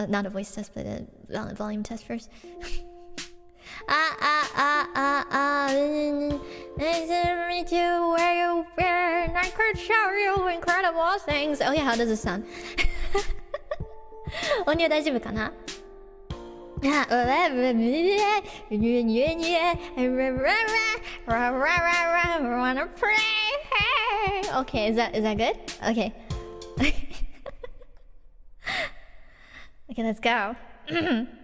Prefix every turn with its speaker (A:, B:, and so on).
A: Not a voice test, but a volume test first. Me to where you been. I could show you incredible things. Oh yeah, how does it sound? 音量大丈夫かな? Wanna pray? Okay, is that good? Okay. Okay, let's go.